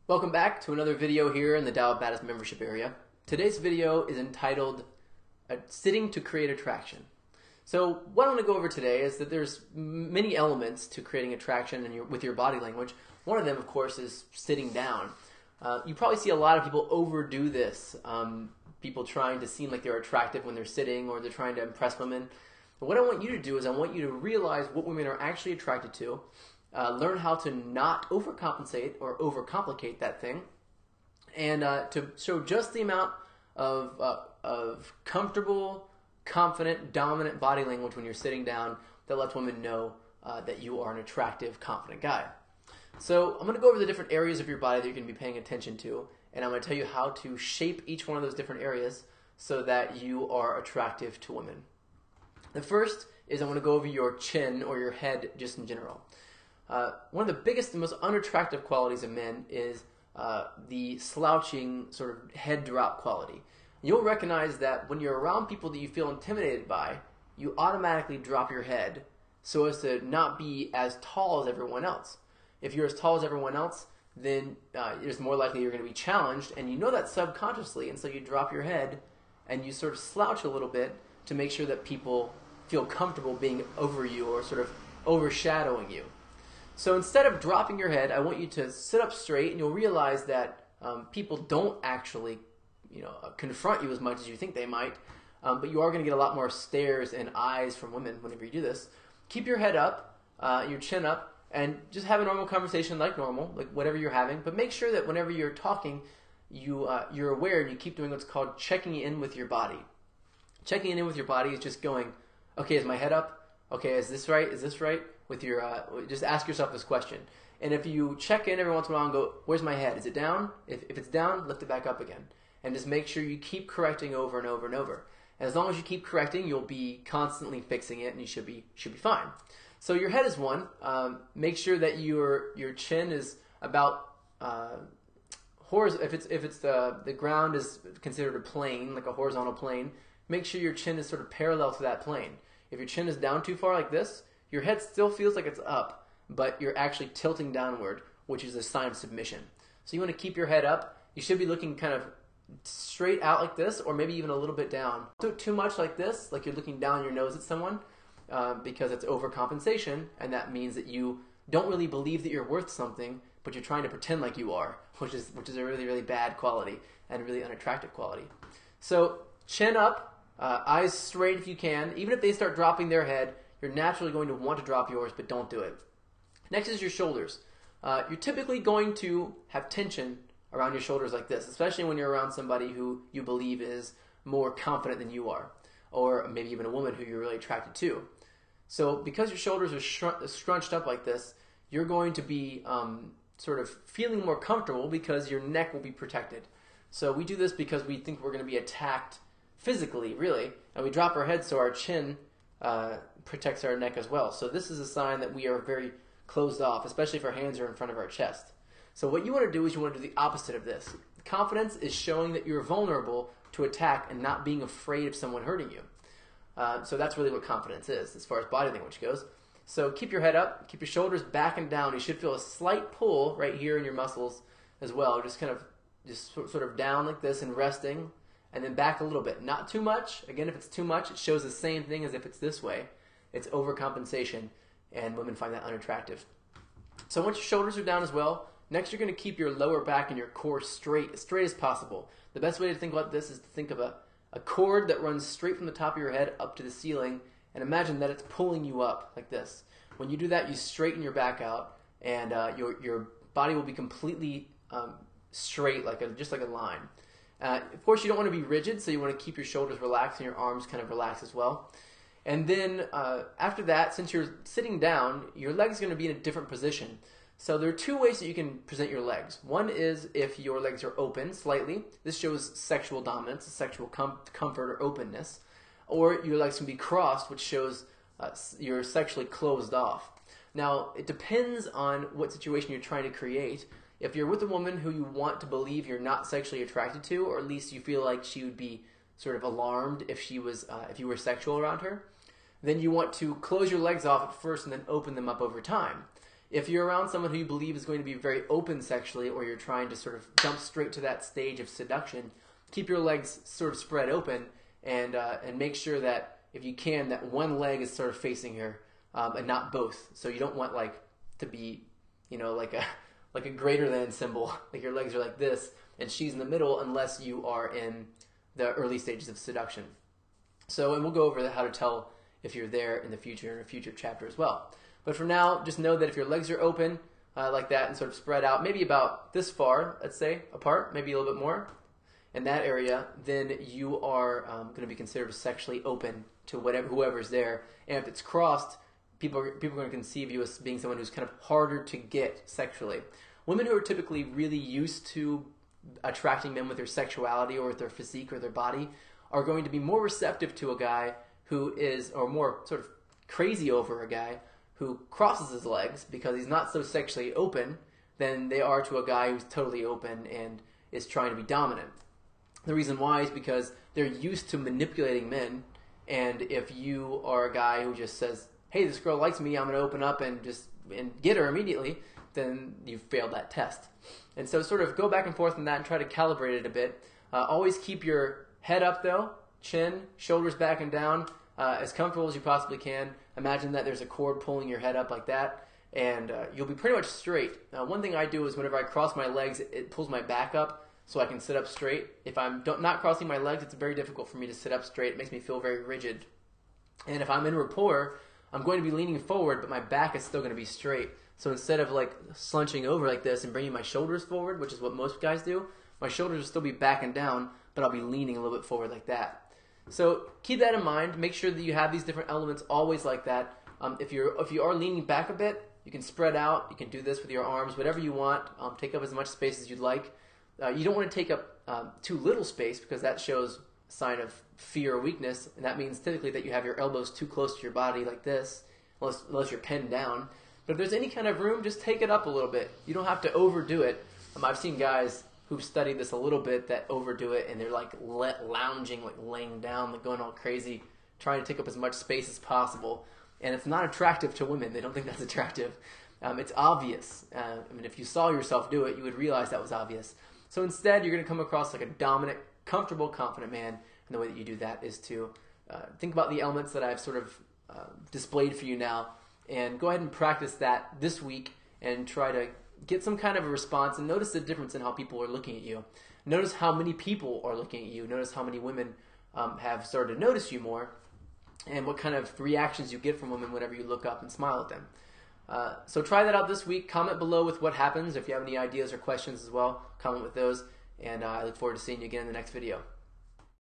Welcome back to another video here in the Tao of Badass membership area. Today's video is entitled Sitting to Create Attraction. So what I want to go over today is that there's many elements to creating attraction with your body language. One of them, of course, is sitting down. You probably see a lot of people overdo this. People trying to seem like they're attractive when they're sitting, or they're trying to impress women. But what I want you to do is I want you to realize what women are actually attracted to. Learn how to not overcompensate or overcomplicate that thing, and to show just the amount of comfortable, confident, dominant body language when you're sitting down that lets women know that you are an attractive, confident guy. So I'm going to go over the different areas of your body that you're going to be paying attention to, and I'm going to tell you how to shape each one of those different areas so that you are attractive to women. The first is I want to go over your chin or your head just in general. One of the biggest and most unattractive qualities of men is the slouching sort of head drop quality. You'll recognize that when you're around people that you feel intimidated by, you automatically drop your head so as to not be as tall as everyone else. If you're as tall as everyone else, then it's more likely you're going to be challenged, and you know that subconsciously, and so you drop your head and you sort of slouch a little bit to make sure that people feel comfortable being over you or sort of overshadowing you. So instead of dropping your head, I want you to sit up straight, and you'll realize that people don't actually, confront you as much as you think they might, but you are going to get a lot more stares and eyes from women whenever you do this. Keep your head up, your chin up, and just have a normal conversation like normal, like whatever you're having. But make sure that whenever you're talking, you're aware and you keep doing what's called checking in with your body. Checking in with your body is just going, okay, is my head up? Okay, is this right? Is this right? With your, just ask yourself this question. And if you check in every once in a while and go, where's my head? Is it down? If it's down, lift it back up again. And just make sure you keep correcting over and over and over. And as long as you keep correcting, you'll be constantly fixing it, and you should be fine. So your head is one. Make sure that your chin is about horizontal. If it's the ground is considered a plane, like a horizontal plane, make sure your chin is sort of parallel to that plane. If your chin is down too far like this, your head still feels like it's up, but you're actually tilting downward, which is a sign of submission. So you want to keep your head up. You should be looking kind of straight out like this, or maybe even a little bit down. Don't do too much like this, like you're looking down your nose at someone, because it's overcompensation, and that means that you don't really believe that you're worth something, but you're trying to pretend like you are, which is a really, really bad quality and a really unattractive quality. So chin up, eyes straight if you can. Even if they start dropping their head, you're naturally going to want to drop yours, but don't do it. Next is your shoulders. You're typically going to have tension around your shoulders like this, especially when you're around somebody who you believe is more confident than you are, or maybe even a woman who you're really attracted to. So because your shoulders are scrunched up like this, you're going to be sort of feeling more comfortable because your neck will be protected. So we do this because we think we're going to be attacked physically, really, and we drop our head so our chin protects our neck as well. So this is a sign that we are very closed off, especially if our hands are in front of our chest. So what you want to do is you want to do the opposite of this. Confidence is showing that you're vulnerable to attack and not being afraid of someone hurting you. So that's really what confidence is as far as body language goes. So keep your head up, keep your shoulders back and down. You should feel a slight pull right here in your muscles as well. Just kind of sort of down like this and resting, and then back a little bit. Not too much. Again, if it's too much, it shows the same thing as if it's this way. It's overcompensation, and women find that unattractive. So once your shoulders are down as well, next you're going to keep your lower back and your core straight as possible. The best way to think about this is to think of a cord that runs straight from the top of your head up to the ceiling, and imagine that it's pulling you up like this. When you do that, you straighten your back out, and your body will be completely straight, just like a line. Of course, you don't want to be rigid, so you want to keep your shoulders relaxed and your arms kind of relaxed as well. And then after that, since you're sitting down, your leg's going to be in a different position. So there are two ways that you can present your legs. One is if your legs are open slightly. This shows sexual dominance, sexual comfort or openness. Or your legs can be crossed, which shows you're sexually closed off. Now, it depends on what situation you're trying to create. If you're with a woman who you want to believe you're not sexually attracted to, or at least you feel like she would be sort of alarmed if you were sexual around her, then you want to close your legs off at first and then open them up over time. If you're around someone who you believe is going to be very open sexually, or you're trying to sort of jump straight to that stage of seduction, keep your legs sort of spread open, and make sure that if you can, that one leg is sort of facing her, and not both. So you don't want like to be, like a greater than symbol, like your legs are like this, and she's in the middle, unless you are in the early stages of seduction. So, and we'll go over how to tell if you're there in the future, in a future chapter as well. But for now, just know that if your legs are open like that and sort of spread out, maybe about this far, let's say, apart, maybe a little bit more in that area, then you are going to be considered sexually open to whoever's there. And if it's crossed, people are going to conceive you as being someone who's kind of harder to get sexually. Women who are typically really used to attracting men with their sexuality or with their physique or their body are going to be more receptive to a guy who is, or more sort of crazy over a guy who crosses his legs because he's not so sexually open than they are to a guy who's totally open and is trying to be dominant. The reason why is because they're used to manipulating men, and if you are a guy who just says, hey, this girl likes me, I'm going to open up and get her immediately, then you've failed that test. And so sort of go back and forth on that and try to calibrate it a bit. Always keep your head up though, chin, shoulders back and down, as comfortable as you possibly can. Imagine that there's a cord pulling your head up like that, and you'll be pretty much straight. Now, one thing I do is whenever I cross my legs, it pulls my back up so I can sit up straight. If I'm not crossing my legs, it's very difficult for me to sit up straight. It makes me feel very rigid. And if I'm in rapport, I'm going to be leaning forward, but my back is still going to be straight. So instead of like slouching over like this and bringing my shoulders forward, which is what most guys do, my shoulders will still be back and down, but I'll be leaning a little bit forward like that. So keep that in mind. Make sure that you have these different elements always like that. If you are leaning back a bit, you can spread out. You can do this with your arms, whatever you want. Take up as much space as you'd like. You don't want to take up too little space because that shows a sign of fear or weakness, and that means typically that you have your elbows too close to your body like this, unless you're pinned down. But if there's any kind of room, just take it up a little bit. You don't have to overdo it. I've seen guys who've studied this a little bit that overdo it, and they're like lounging, like laying down, like going all crazy, trying to take up as much space as possible. And it's not attractive to women. They don't think that's attractive. It's obvious. If you saw yourself do it, you would realize that was obvious. So instead, you're going to come across like a dominant, comfortable, confident man. And the way that you do that is to think about the elements that I've sort of displayed for you now, and go ahead and practice that this week and try to get some kind of a response, and notice the difference in how people are looking at you. Notice how many people are looking at you. Notice how many women have started to notice you more, and what kind of reactions you get from women whenever you look up and smile at them. So try that out this week. Comment below with what happens. If you have any ideas or questions as well, comment with those, and I look forward to seeing you again in the next video.